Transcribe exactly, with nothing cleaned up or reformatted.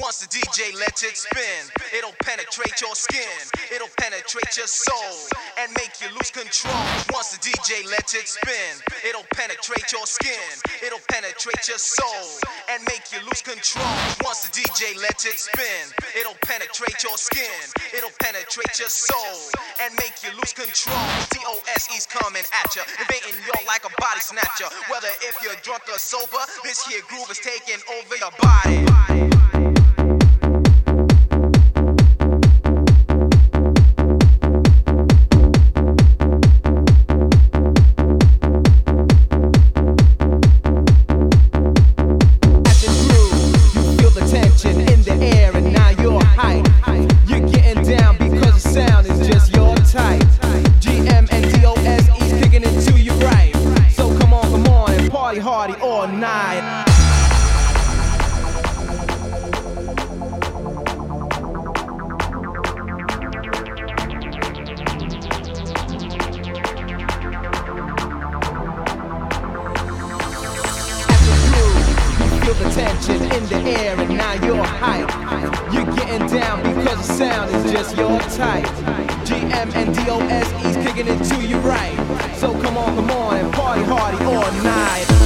Once the D J lets it spin, it'll penetrate your skin, it'll penetrate your soul, and make you lose control. Once the D J lets it spin, it'll penetrate your skin, it'll penetrate your soul, and make you lose control. Once the D J lets it spin, it'll penetrate your skin, it'll penetrate your soul, and make you lose control. D O S E's coming at ya, invading you like a body snatcher. Whether if you're drunk or sober, this here groove is taking over your body. Hardy all night. Feel the tension in the air and now you're hype. You're getting down because the sound is just your type. G M and D O S E's kicking it to you right. So come on, come on and party hardy all night.